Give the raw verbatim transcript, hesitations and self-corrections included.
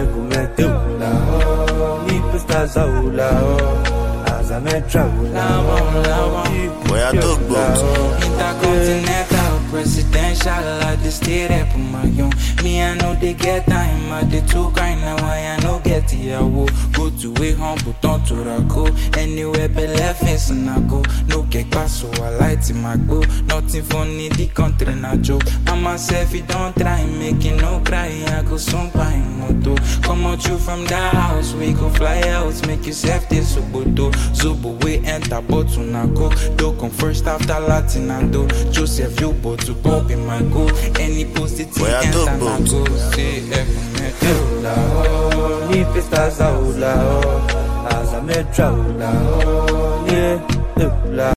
come dula, mi pesta zaula, azame traula, Boy, I took boat. Intercontinental, presidential, I just stay there for my young. Me, I know they get time, I they too kind now, I know get here. Go to a humble, don't to the go. Anywhere but left face and I go. No get pass, so I light in my go. Nothing funny, the country na joke. I myself, you don't try, making no cry, I go soon buy moto. Come out you from the house, we go fly out, make yourself this suboto. Zubo, we enter, but to na go. Don't come first after Latin and do. Joseph, you but to pop in my go. Any positive Boy, I took boat. See, dula, mi pesta zaula, azame traula, yeah, dula.